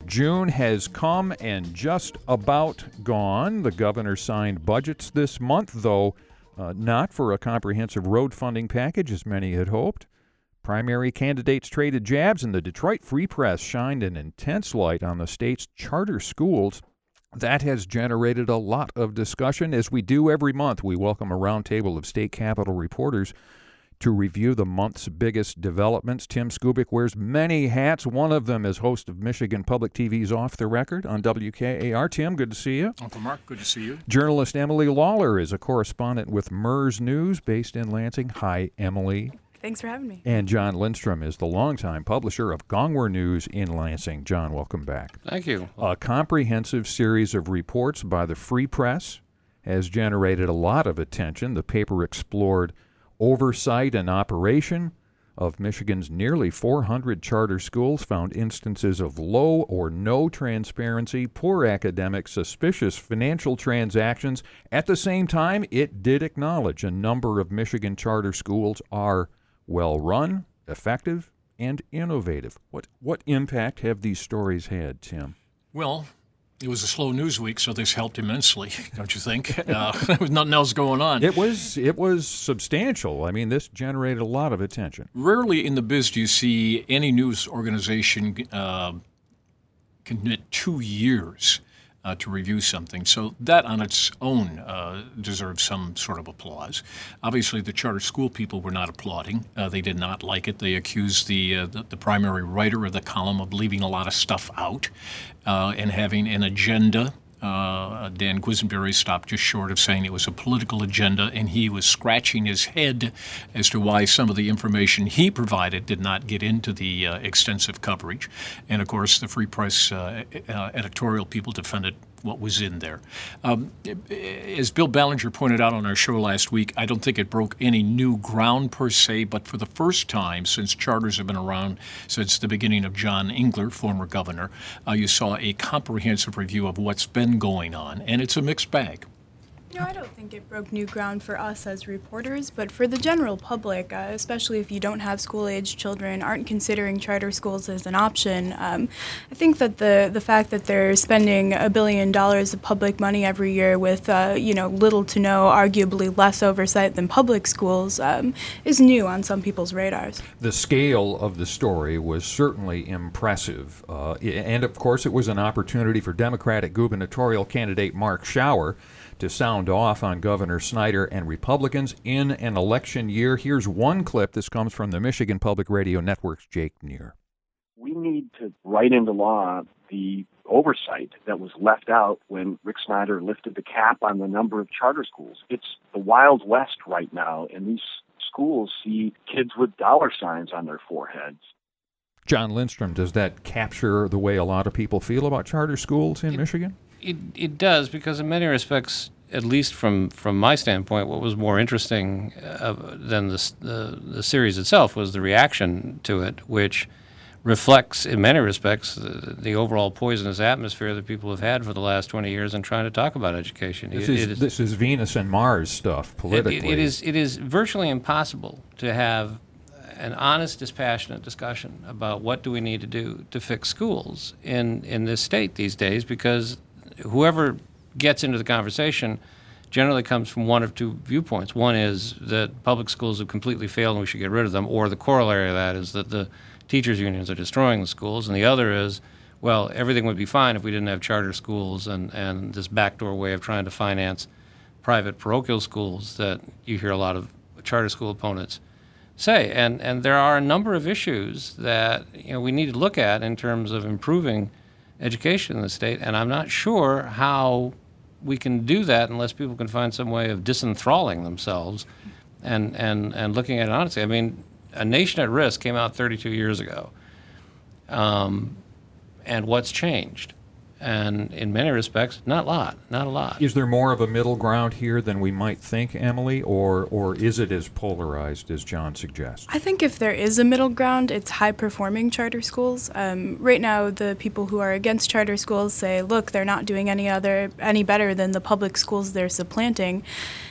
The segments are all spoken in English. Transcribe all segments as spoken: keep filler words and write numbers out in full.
June has come and just about gone. The governor signed budgets this month, though uh, not for a comprehensive road funding package, as many had hoped. Primary candidates traded jabs, and the Detroit Free Press shined an intense light on the state's charter schools. That has generated a lot of discussion. As we do every month, we welcome a roundtable of state capitol reporters to review the month's biggest developments. Tim Skubic wears many hats. One of them is host of Michigan Public T V's Off the Record on W K A R. Tim, good to see you. Uncle Mark, good to see you. Journalist Emily Lawler is a correspondent with M E R S News based in Lansing. Hi, Emily. Thanks for having me. And John Lindstrom is the longtime publisher of Gongwer News in Lansing. John, welcome back. Thank you. A comprehensive series of reports by the Free Press has generated a lot of attention. The paper explored oversight and operation of Michigan's nearly four hundred charter schools, found instances of low or no transparency, poor academics, suspicious financial transactions. At the same time, it did acknowledge a number of Michigan charter schools are well-run, effective, and innovative. What what impact have these stories had, Tim? Well, it was a slow news week, so this helped immensely, don't you think? Uh, there was nothing else going on. It was it was substantial. I mean, this generated a lot of attention. Rarely in the biz do you see any news organization uh, commit two years uh, to review something. So that on its own uh, deserves some sort of applause. Obviously, the charter school people were not applauding. Uh, they did not like it. They accused the, uh, the the primary writer of the column of leaving a lot of stuff out uh, and having an agenda. Uh, Dan Quisenberry stopped just short of saying it was a political agenda, and he was scratching his head as to why some of the information he provided did not get into the uh, extensive coverage. And, of course, the Free Press uh, uh, editorial people defended what was in there. Um, as Bill Ballinger pointed out on our show last week, I don't think it broke any new ground per se, but for the first time since charters have been around since the beginning of John Engler, former governor, uh, you saw a comprehensive review of what's been going on, and it's a mixed bag. No, I don't think it broke new ground for us as reporters, but for the general public, uh, especially if you don't have school-age children, aren't considering charter schools as an option. Um, I think that the the fact that they're spending a billion dollars of public money every year with uh, you know little to no, arguably less oversight than public schools, um, is new on some people's radars. The scale of the story was certainly impressive, uh, and of course, it was an opportunity for Democratic gubernatorial candidate Mark Schauer to sound off on Governor Snyder and Republicans in an election year. Here's one clip. This comes from the Michigan Public Radio Network's Jake Neer. We need to write into law the oversight that was left out when Rick Snyder lifted the cap on the number of charter schools. It's the Wild West right now, and these schools see kids with dollar signs on their foreheads. John Lindstrom, does that capture the way a lot of people feel about charter schools in it, Michigan? It it does, because in many respects, at least from, from my standpoint, what was more interesting uh, than the, the the series itself was the reaction to it, which reflects, in many respects, the, the overall poisonous atmosphere that people have had for the last twenty years in trying to talk about education. This, it, is, it is, this is Venus and Mars stuff, politically. It, it, it, is, it is virtually impossible to have an honest, dispassionate discussion about what do we need to do to fix schools in, in this state these days, because whoever gets into the conversation generally comes from one of two viewpoints. One is that public schools have completely failed and we should get rid of them, or the corollary of that is that the teachers' unions are destroying the schools, and the other is, well, everything would be fine if we didn't have charter schools and, and this backdoor way of trying to finance private parochial schools that you hear a lot of charter school opponents say. And, and there are a number of issues that you know we need to look at in terms of improving education in the state, and I'm not sure how we can do that unless people can find some way of disenthralling themselves and, and, and looking at it honestly. I mean, A Nation at Risk came out thirty-two years ago, um, and what's changed? And in many respects, not a lot, not a lot. Is there more of a middle ground here than we might think, Emily, or or is it as polarized as John suggests? I think if there is a middle ground, it's high-performing charter schools. Um, right now, the people who are against charter schools say, look, they're not doing any other any better than the public schools they're supplanting.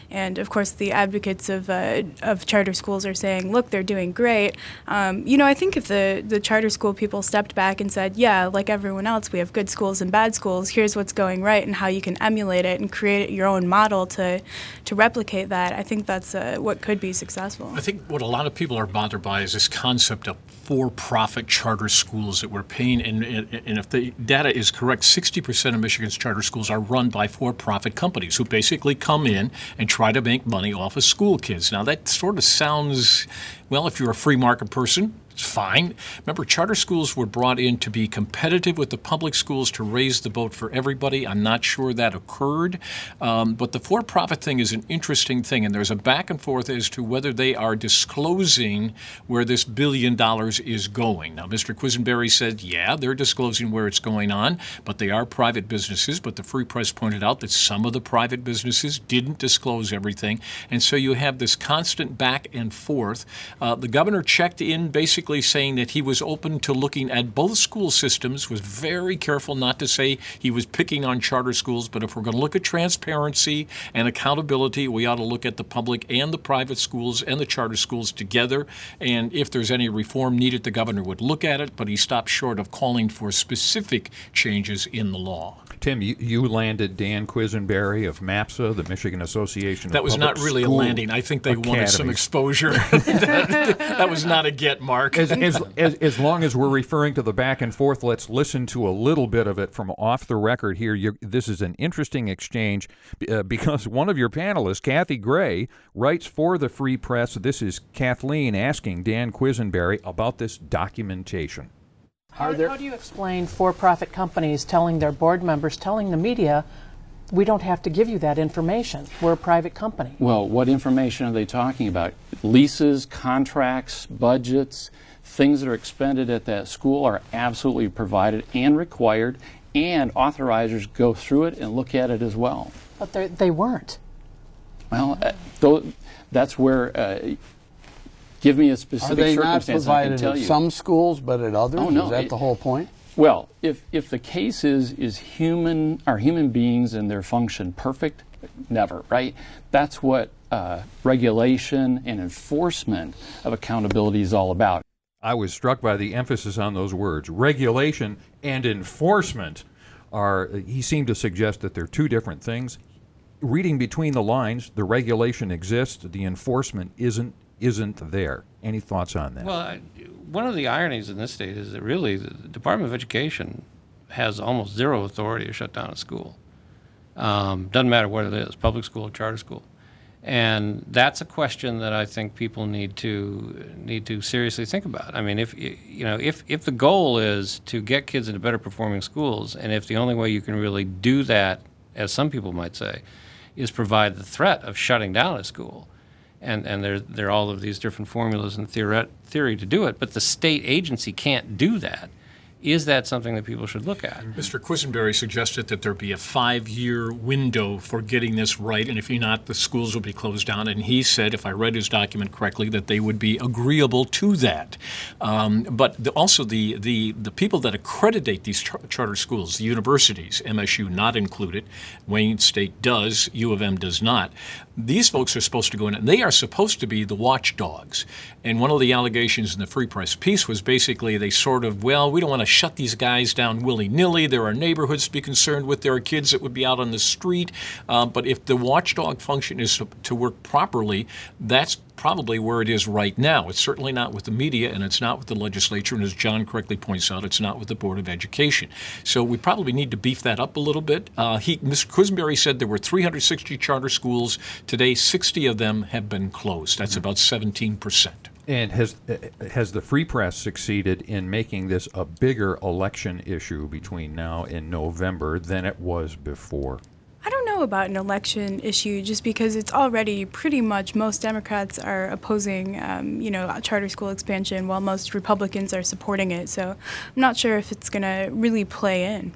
And of course, the advocates of uh, of charter schools are saying, look, they're doing great. Um, you know, I think if the, the charter school people stepped back and said, yeah, like everyone else, we have good schools and bad schools, here's what's going right and how you can emulate it and create your own model to, to replicate that, I think that's uh, what could be successful. I think what a lot of people are bothered by is this concept of for-profit charter schools that we're paying, and, and, and if the data is correct, sixty percent of Michigan's charter schools are run by for-profit companies who basically come in and try to make money off of school kids. Now, that sort of sounds, well, if you're a free market person, it's fine. Remember, charter schools were brought in to be competitive with the public schools to raise the boat for everybody. I'm not sure that occurred. Um, but the for-profit thing is an interesting thing, and there's a back and forth as to whether they are disclosing where this billion dollars is going. Now, Mister Quisenberry said, yeah, they're disclosing where it's going on, but they are private businesses. But the Free Press pointed out that some of the private businesses didn't disclose everything. And so you have this constant back and forth. Uh, the governor checked in basically saying that he was open to looking at both school systems, was very careful not to say he was picking on charter schools, but if we're going to look at transparency and accountability, we ought to look at the public and the private schools and the charter schools together, and if there's any reform needed, the governor would look at it, but he stopped short of calling for specific changes in the law. Tim, you, you landed Dan Quisenberry of MAPSA, the Michigan Association of That was Public not really a School landing. I think they wanted Academies. some exposure. that, that was not a get, Mark. As, as, as, as long as we're referring to the back and forth, let's listen to a little bit of it from off the record here. You're, this is an interesting exchange uh, because one of your panelists, Kathy Gray, writes for the Free Press. This is Kathleen asking Dan Quisenberry about this documentation. How, how do you explain for-profit companies telling their board members, telling the media, we don't have to give you that information. We're a private company. Well, what information are they talking about? Leases, contracts, budgets, things that are expended at that school are absolutely provided and required, and authorizers go through it and look at it as well. But they weren't. Well, uh, th that's where... Uh, Give me a specific Are they not circumstance I can provided tell at you. some schools, but at others? Oh, no, Is that it- the whole point? Well, if if the case is is human are human beings and their function perfect, never, right? That's what uh, regulation and enforcement of accountability is all about. I was struck by the emphasis on those words. Regulation and enforcement are, he seemed to suggest that they're two different things. Reading between the lines, the regulation exists, the enforcement isn't isn't there. Any thoughts on that? Well, I, one of the ironies in this state is that really the Department of Education has almost zero authority to shut down a school. Um, doesn't matter what it is, public school or charter school. And that's a question that I think people need to need to seriously think about. I mean, if you know, if if the goal is to get kids into better performing schools, and if the only way you can really do that, as some people might say, is provide the threat of shutting down a school, and and there there are all of these different formulas and theory theory to do it, but the state agency can't do that. Is that something that people should look at? Mister Quisenberry suggested that there be a five-year window for getting this right, and if you're not, the schools will be closed down. And he said, if I read his document correctly, that they would be agreeable to that. Um, but the, also the, the, the people that accreditate these char charter schools, the universities, M S U not included, Wayne State does, U of M does not, these folks are supposed to go in, and they are supposed to be the watchdogs. And one of the allegations in the Free Press piece was basically they sort of, well, we don't want to shut these guys down willy-nilly. There are neighborhoods to be concerned with. There are kids that would be out on the street. Uh, but if the watchdog function is to, to work properly, that's probably where it is right now. It's certainly not with the media, and it's not with the legislature, and as John correctly points out, it's not with the Board of Education. So we probably need to beef that up a little bit. Uh, he, Mister Quisenberry said there were three hundred sixty charter schools. Today, sixty of them have been closed. That's about seventeen percent. And has has the Free Press succeeded in making this a bigger election issue between now and November than it was before? I don't know about an election issue just because it's already pretty much most Democrats are opposing, um, you know, charter school expansion while most Republicans are supporting it. So I'm not sure if it's going to really play in.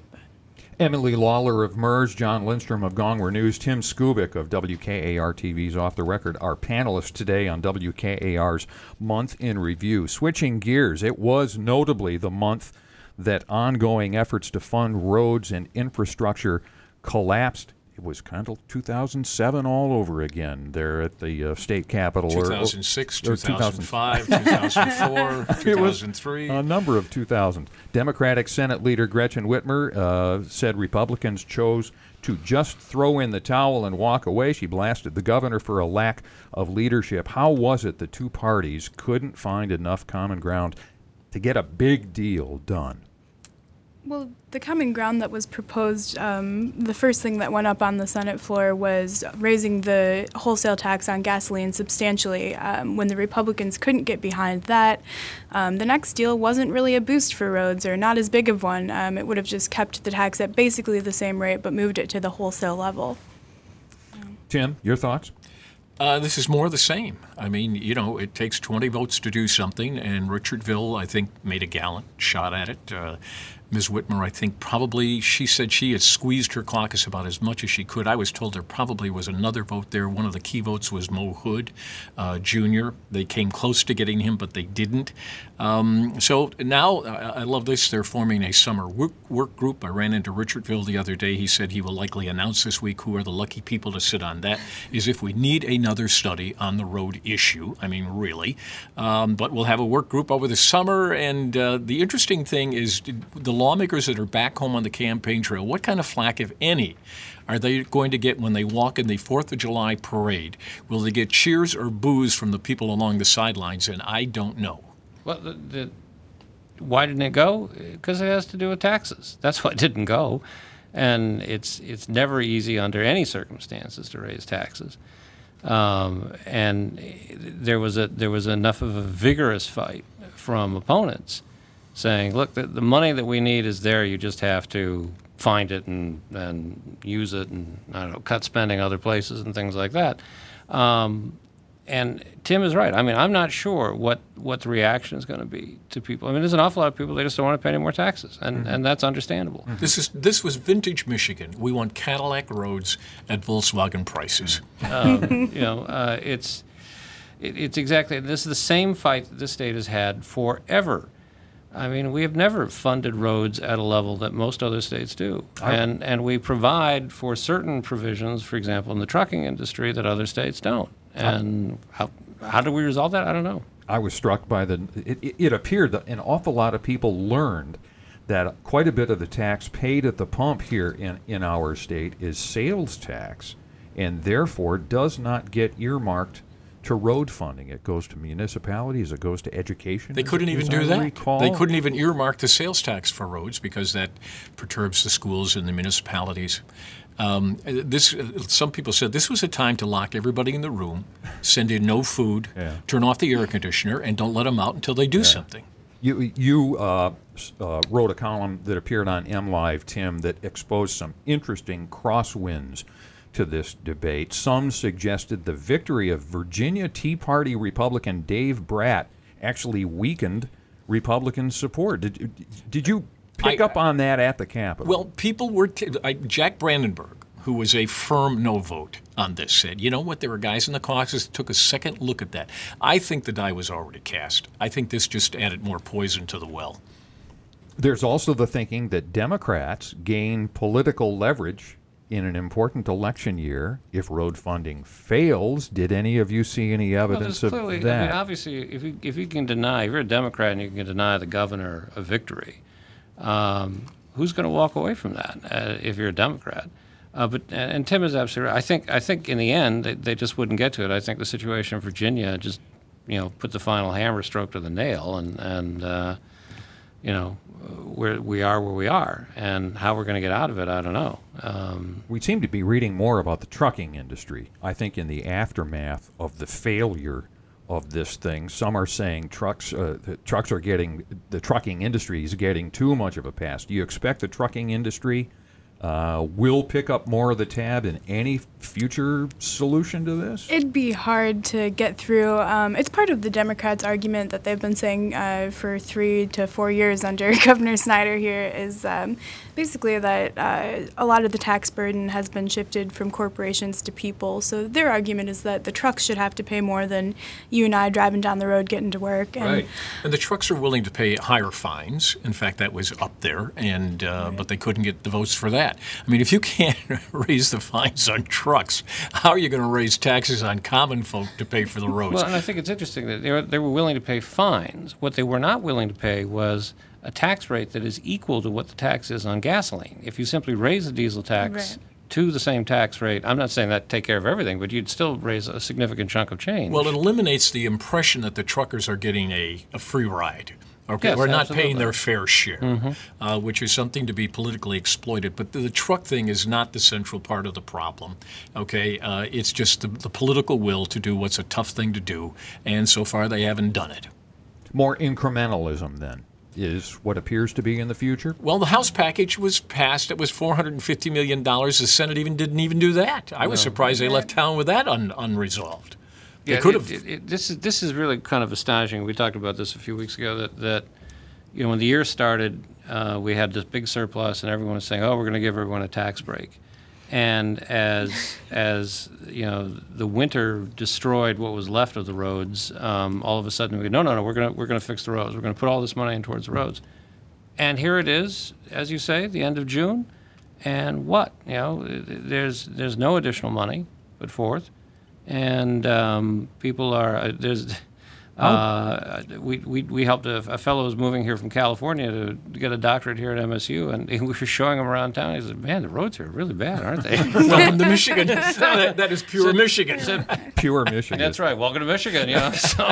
Emily Lawler of MERS, John Lindstrom of Gongwer News, Tim Skubic of W K A R T V's Off the Record, our panelists today on W K A R's Month in Review. Switching gears, it was notably the month that ongoing efforts to fund roads and infrastructure collapsed it was kind of two thousand seven all over again there at the uh, state capitol. two thousand six, or, or two thousand five, two thousand four, two thousand three. A number of two thousands. Democratic Senate Leader Gretchen Whitmer uh, said Republicans chose to just throw in the towel and walk away. She blasted the governor for a lack of leadership. How was it the two parties couldn't find enough common ground to get a big deal done? Well, the common ground that was proposed, um, the first thing that went up on the Senate floor was raising the wholesale tax on gasoline substantially. Um, when the Republicans couldn't get behind that, um, the next deal wasn't really a boost for roads, or not as big of one. Um, it would have just kept the tax at basically the same rate, but moved it to the wholesale level. Tim, your thoughts? Uh, this is more of the same. I mean, you know, it takes twenty votes to do something, and Richardville, I think, made a gallant shot at it. Uh, Miz Whitmer, I think, probably, she said she had squeezed her caucus about as much as she could. I was told there probably was another vote there. One of the key votes was Mo Hood, uh, Junior They came close to getting him, but they didn't. Um, so now, uh, I love this, they're forming a summer work, work group. I ran into Richardville the other day. He said he will likely announce this week who are the lucky people to sit on that, is if we need another study on the road issue. I mean, really. Um, but we'll have a work group over the summer, and uh, the interesting thing is the lawmakers that are back home on the campaign trail, what kind of flack, if any, are they going to get when they walk in the fourth of July parade? Will they get cheers or boos from the people along the sidelines? And I don't know. Well, the, the, why didn't it go? Because it has to do with taxes. That's why it didn't go. And it's it's never easy under any circumstances to raise taxes. Um, and there was a there was enough of a vigorous fight from opponents saying, look, the, the money that we need is there. You just have to find it and, and use it and, I don't know, cut spending other places and things like that. Um, and Tim is right. I mean, I'm not sure what, what the reaction is going to be to people. I mean, there's an awful lot of people, they just don't want to pay any more taxes, and, mm-hmm. and that's understandable. Mm-hmm. This is this was vintage Michigan. We want Cadillac roads at Volkswagen prices. um, you know, uh, it's, it, it's exactly, this is the same fight that this state has had forever. I mean, we have never funded roads at a level that most other states do. And and we provide for certain provisions, for example, in the trucking industry, that other states don't. And how, how do we resolve that? I don't know. I was struck by the, it, it, it appeared that an awful lot of people learned that quite a bit of the tax paid at the pump here in, in our state is sales tax, and therefore does not get earmarked to road funding. It goes to municipalities. It goes to education. They couldn't even as do I that. recall. They couldn't even earmark the sales tax for roads because that perturbs the schools and the municipalities. Um, this, some people said this was a time to lock everybody in the room, send in no food, Yeah. turn off the air conditioner, and don't let them out until they do Yeah. something. You you uh, uh, wrote a column that appeared on M Live, Tim, that exposed some interesting crosswinds to this debate. Some suggested the victory of Virginia Tea Party Republican Dave Bratt actually weakened Republican support. Did did you pick I, up on that at the Capitol? Well, people were t- I, Jack Brandenburg, who was a firm no vote on this, said, you know what, there were guys in the caucus that took a second look at that. I think the die was already cast. I think this just added more poison to the well. There's also the thinking that Democrats gain political leverage in an important election year if road funding fails. Did any of you see any evidence well, clearly, of that? I mean, obviously, if you, if you can deny, if you're a Democrat and you can deny the governor a victory, um, who's going to walk away from that uh, if you're a Democrat? Uh, but and, and Tim is absolutely right. I think I think in the end they, they just wouldn't get to it. I think the situation in Virginia just, you know, put the final hammer stroke to the nail, and and uh, you know, where we are where we are, and how we're going to get out of it, I don't know. Um, we seem to be reading more about the trucking industry. I think in the aftermath of the failure of this thing, some are saying trucks uh, the trucks are getting the trucking industry is getting too much of a pass. Do you expect the trucking industry Uh, will pick up more of the tab in any future solution to this? It'd be hard to get through. Um, it's part of the Democrats' argument that they've been saying uh, for three to four years under Governor Snyder here is um, basically that uh, a lot of the tax burden has been shifted from corporations to people. So their argument is that the trucks should have to pay more than you and I driving down the road getting to work. And right. And the trucks are willing to pay higher fines. In fact, that was up there, and uh, right. but they couldn't get the votes for that. that. I mean, if you can't raise the fines on trucks, how are you going to raise taxes on common folk to pay for the roads? Well, and I think it's interesting that they were, they were willing to pay fines. What they were not willing to pay was a tax rate that is equal to what the tax is on gasoline. If you simply raise the diesel tax Right. to the same tax rate, I'm not saying that take care of everything, but you'd still raise a significant chunk of change. Well, it eliminates the impression that the truckers are getting a, a free ride. Okay, Yes, we're not absolutely. paying their fair share, Mm-hmm. uh, which is something to be politically exploited. But the, the truck thing is not the central part of the problem. Okay, uh, it's just the, the political will to do what's a tough thing to do, and so far they haven't done it. More incrementalism, then, is what appears to be in the future? Well, the House package was passed. It was four hundred fifty million dollars. The Senate even didn't even do that. I was surprised they left town with that un, unresolved. They Yeah, could it- have. it- it- this is this is really kind of astonishing. We talked about this a few weeks ago. That, that you know, when the year started, uh, we had this big surplus, and everyone was saying, "Oh, we're going to give everyone a tax break." And as as you know, the winter destroyed what was left of the roads. Um, all of a sudden, we go, "No, no, no, we're going to we're going to fix the roads. We're going to put all this money in towards the roads." And here it is, as you say, the end of June, and what you know, there's there's no additional money put forth. And um, people are uh, there's uh, we, we we helped a, a fellow who's moving here from California to, to get a doctorate here at M S U, and we were showing him around town. He said, "Man, the roads here are really bad, aren't they?" Welcome to Michigan. that, that is pure Michigan. Pure Michigan. That's right. Welcome to Michigan. You know. So,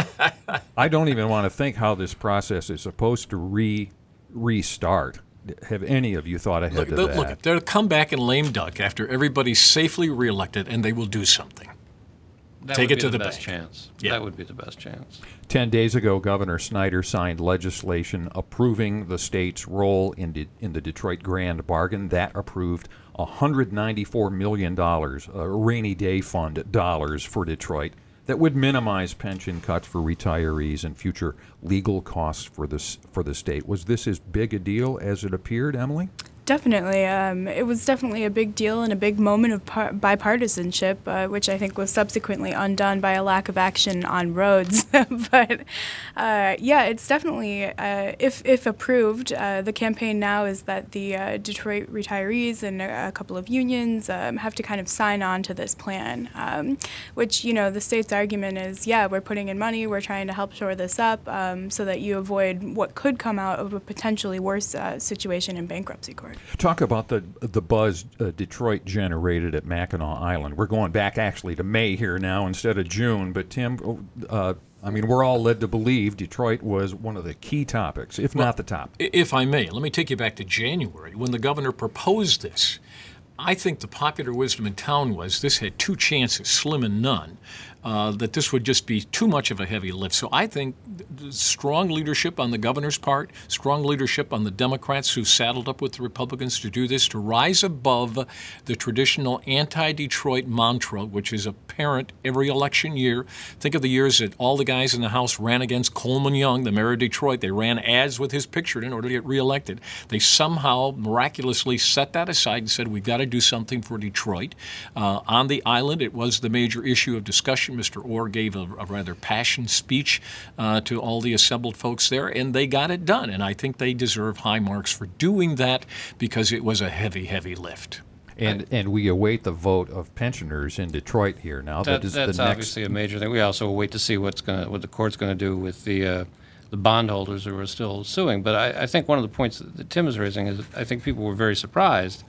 I don't even want to think how this process is supposed to re restart. Have any of you thought ahead Look, to they'll, that? look, they'll come back and lame duck after everybody's safely reelected, and they will do something. that Take would it be to the, the best bank. chance. Yeah. That would be the best chance. Ten days ago, Governor Snyder signed legislation approving the state's role in, de- in the Detroit Grand Bargain. That approved one hundred ninety-four million dollars, a rainy day fund dollars for Detroit, that would minimize pension cuts for retirees and future legal costs for this for the state. Was this as big a deal as it appeared, Emily? Definitely. Um, it was definitely a big deal and a big moment of par- bipartisanship, uh, which I think was subsequently undone by a lack of action on roads. But uh, yeah, it's definitely, uh, if, if approved, uh, the campaign now is that the uh, Detroit retirees and a, a couple of unions um, have to kind of sign on to this plan, um, which, you know, the state's argument is, yeah, we're putting in money, we're trying to help shore this up um, so that you avoid what could come out of a potentially worse uh, situation in bankruptcy court. Talk about the the buzz uh, Detroit generated at Mackinac Island. We're going back actually to May here now instead of June. But Tim, uh, I mean, we're all led to believe Detroit was one of the key topics, if Well, not the top. If I may, let me take you back to January when the governor proposed this. I think the popular wisdom in town was this had two chances, slim and none, uh, that this would just be too much of a heavy lift. So I think th- strong leadership on the governor's part, strong leadership on the Democrats who saddled up with the Republicans to do this, to rise above the traditional anti-Detroit mantra, which is apparent every election year. Think of the years that all the guys in the House ran against Coleman Young, the mayor of Detroit. They ran ads with his picture in order to get reelected. They somehow miraculously set that aside and said, we've got to do something for Detroit. Uh, on the island, it was the major issue of discussion. Mister Orr gave a, a rather passionate speech uh, to all the assembled folks there, and they got it done. And I think they deserve high marks for doing that because it was a heavy, heavy lift. And and we await the vote of pensioners in Detroit here now. That, that is that's the next. obviously a major thing. We also wait to see what's going what the court's going to do with the uh, the bondholders who are still suing. But I, I think one of the points that, that Tim is raising is I think people were very surprised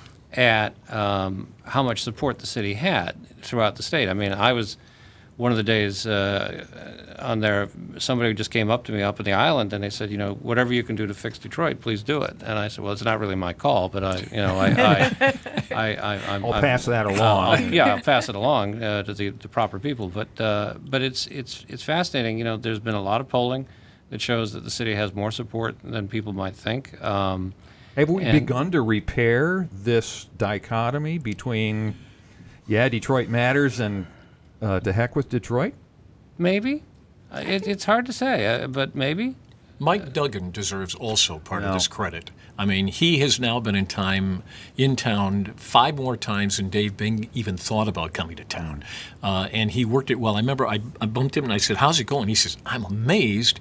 at um, how much support the city had throughout the state. I mean, I was one of the days uh, on there, somebody just came up to me up on the island and they said, you know, whatever you can do to fix Detroit, please do it. And I said, well, it's not really my call, but I, you know, I, I, I, I I'm, I'll I'm, pass that along. I'll, yeah, I'll pass it along uh, to the, the proper people. But uh, but it's it's it's fascinating. You know, there's been a lot of polling that shows that the city has more support than people might think. Um, Have we and- begun to repair this dichotomy between, yeah, Detroit matters and uh, to heck with Detroit? maybe Uh, it, it's hard to say, uh, but maybe. Mike Duggan deserves also part No. of this credit. I mean, he has now been in time in town five more times than Dave Bing even thought about coming to town, uh, and he worked it well. I remember I, I bumped him and I said, "How's it going?" He says, "I'm amazed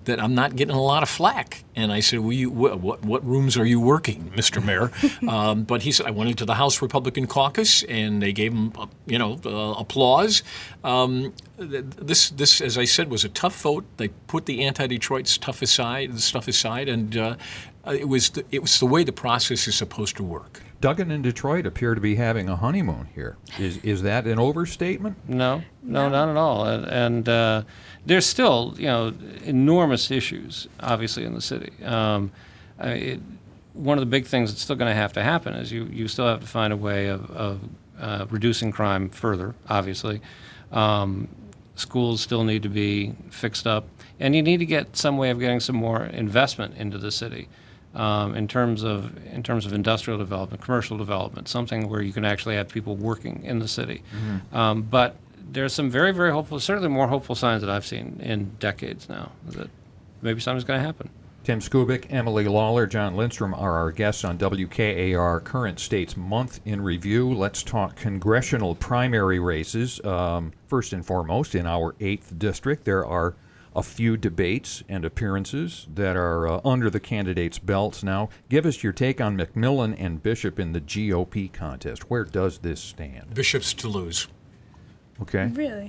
that I'm not getting a lot of flack. And I said, well, you, wh- what, what rooms are you working, Mister Mayor? um, but he said, I went into the House Republican caucus, and they gave him, uh, you know, uh, applause. Um, th- this, this, as I said, was a tough vote. They put the anti-Detroit stuff aside, the stuff aside, and uh, it was the, it was the way the process is supposed to work. Duggan and Detroit appear to be having a honeymoon here. Is is that an overstatement? No, no, not at all. And, and uh, there's still, you know, enormous issues, obviously, in the city. Um, I, it, one of the big things that's still going to have to happen is you, you still have to find a way of, of uh, reducing crime further, obviously. Um, schools still need to be fixed up. And you need to get some way of getting some more investment into the city. Um, in terms of in terms of industrial development, commercial development, something where you can actually have people working in the city. Mm-hmm. Um, but there's some very, very hopeful, certainly more hopeful signs that I've seen in decades now that maybe something's going to happen. Tim Skubic, Emily Lawler, John Lindstrom are our guests on W K A R Current States Month in Review. Let's talk congressional primary races. Um, first and foremost, in our eighth district, there are a few debates and appearances that are uh, under the candidates' belts now. Give us your take on McMillan and Bishop in the G O P contest. Where does this stand? Bishop's to lose. Okay. Really?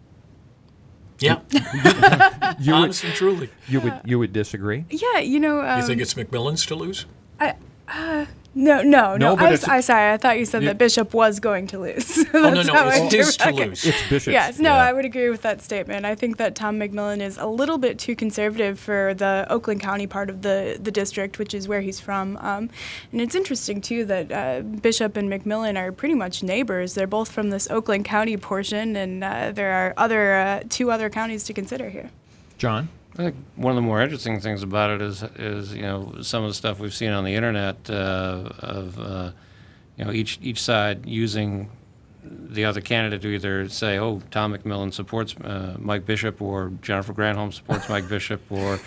Yeah. you Honest would, and truly. You would you would disagree? Yeah, you know. Um, You think it's McMillan's to lose? I, uh, no, no, No, no. but I, it's- I sorry. I thought you said You- that Bishop was going to lose. Oh, no, That's no, how I it's his to okay. lose. It's Bishop's. Yes, no, yeah. I would agree with that statement. I think that Tom McMillan is a little bit too conservative for the Oakland County part of the, the district, which is where he's from. Um, and it's interesting, too, that uh, Bishop and McMillan are pretty much neighbors. They're both from this Oakland County portion, and uh, there are other uh, two other counties to consider here. John? I think one of the more interesting things about it is, is you know, some of the stuff we've seen on the internet uh, of, uh, you know, each each side using the other candidate to either say, oh, Tom McMillan supports uh, Mike Bishop, or Jennifer Granholm supports Mike Bishop, or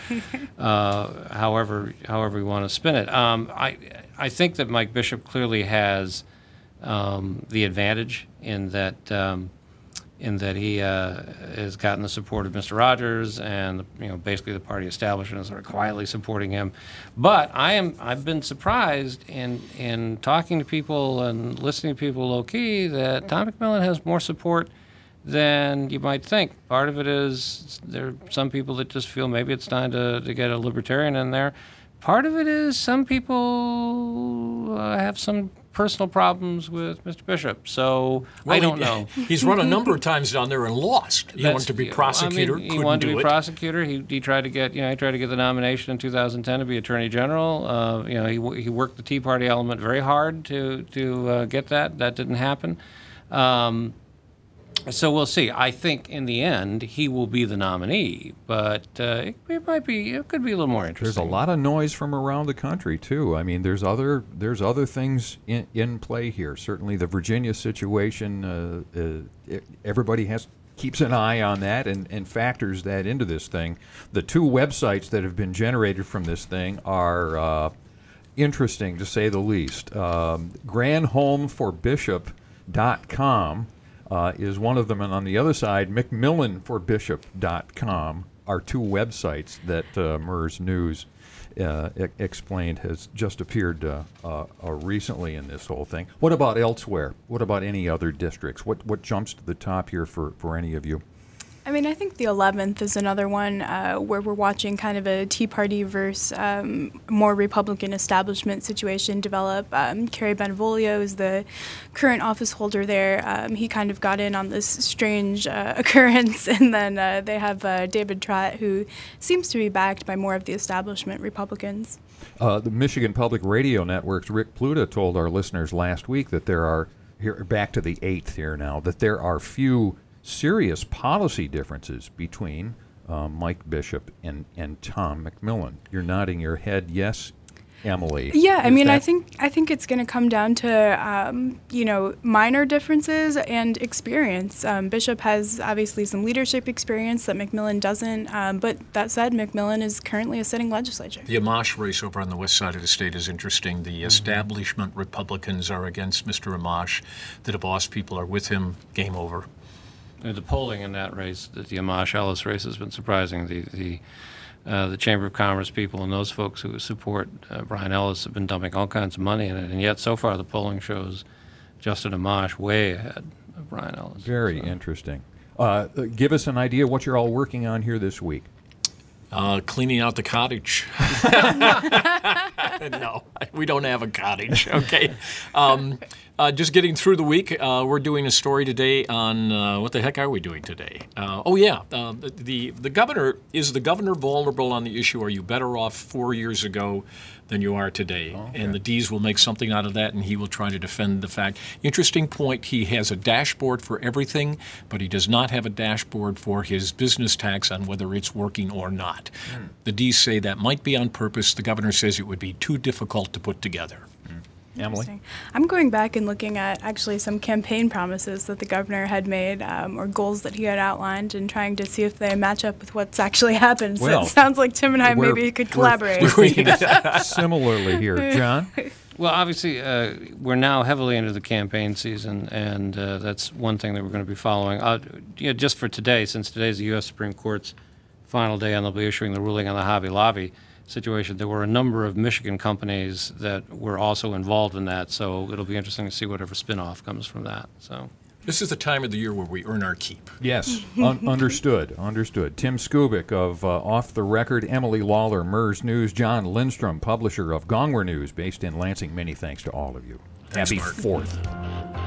uh, however however we want to spin it. Um, I I think that Mike Bishop clearly has um, the advantage in that. Um, in that he uh, has gotten the support of Mister Rogers, and you know basically the party establishment is sort of quietly supporting him. But I am I've been surprised in in talking to people and listening to people low key that Tom McMillan has more support than you might think. Part of it is there are some people that just feel maybe it's time to, to get a libertarian in there. Part of it is some people uh, have some personal problems with Mister Bishop, so Well, I don't he, know. He's run a number of times down there and lost. He That's- wanted to be yeah, prosecutor, I mean, he couldn't wanted do to be it. prosecutor. He, he tried to get, you know, he tried to get the nomination in two thousand ten to be Attorney General. Uh, you know, he w- he worked the Tea Party element very hard to to uh, get that. That didn't happen. Um, so we'll see. I think in the end he will be the nominee, but uh, it, it might be, it could be a little more interesting. There's a lot of noise from around the country too. I mean, there's other there's other things in, in play here. Certainly, the Virginia situation. Uh, uh, it, everybody has keeps an eye on that and, and factors that into this thing. The two websites that have been generated from this thing are uh, interesting, to say the least. Um, Granholm for Bishop dot com. Uh, is one of them, and on the other side, McMillan for Bishop dot com are two websites that uh, MERS News uh, e- explained has just appeared uh, uh, uh, recently in this whole thing. What about elsewhere? What about any other districts? What what jumps to the top here for, for any of you? I mean, I think the eleventh is another one uh, where we're watching kind of a Tea Party versus um, more Republican establishment situation develop. Um, Kerry Benvolio is the current office holder there. Um, he kind of got in on this strange uh, occurrence, and then uh, they have uh, David Trott, who seems to be backed by more of the establishment Republicans. Uh, the Michigan Public Radio Network's Rick Pluta told our listeners last week that there are, here back to the eighth here now, that there are few serious policy differences between uh, Mike Bishop and, and Tom McMillan. You're nodding your head, yes, Emily. Yeah, I Is mean, I that- think I think it's going to come down to um, you know minor differences and experience. Um, Bishop has obviously some leadership experience that McMillan doesn't. Um, but that said, McMillan is currently a sitting legislature. The Amash race over on the west side of the state is interesting. The Mm-hmm. establishment Republicans are against Mister Amash. The DeVos people are with him. Game over. Uh, The polling in that race, the, the Amash Ellis race, has been surprising. The the uh, the Chamber of Commerce people and those folks who support uh, Brian Ellis have been dumping all kinds of money in it, and yet so far the polling shows Justin Amash way ahead of Brian Ellis. Very so. interesting. Uh, give us an idea what you're all working on here this week. Uh, cleaning out the cottage. No, we don't have a cottage. Okay. Um, uh, just getting through the week. Uh, we're doing a story today on uh, what the heck are we doing today? Uh, oh yeah, uh, the, the the governor is the governor vulnerable on the issue. Are you better off four years ago than you are today? Oh, okay. And the D's will make something out of that, and he will try to defend the fact. Interesting point. He has a dashboard for everything, but he does not have a dashboard for his business tax on whether it's working or not. Mm. The D's say that might be on purpose. The governor says it would be too difficult to put together. Emily? I'm going back and looking at actually some campaign promises that the governor had made um, or goals that he had outlined and trying to see if they match up with what's actually happened. So well, it sounds like Tim and I maybe could collaborate. We're thinking similarly here. John? Well, obviously, uh, we're now heavily into the campaign season, and uh, that's one thing that we're going to be following. Uh, you know, just for today, since today's the U S Supreme Court's final day and they'll be issuing the ruling on the Hobby Lobby situation, there were a number of Michigan companies that were also involved in that, so it'll be interesting to see whatever spin-off comes from that. So this is the time of the year where we earn our keep. Yes, un- understood, understood. Tim Skubic of uh, Off the Record, Emily Lawler, MERS News, John Lindstrom, publisher of Gongwer News, based in Lansing. Many thanks to all of you. Thanks, Happy Mark. fourth.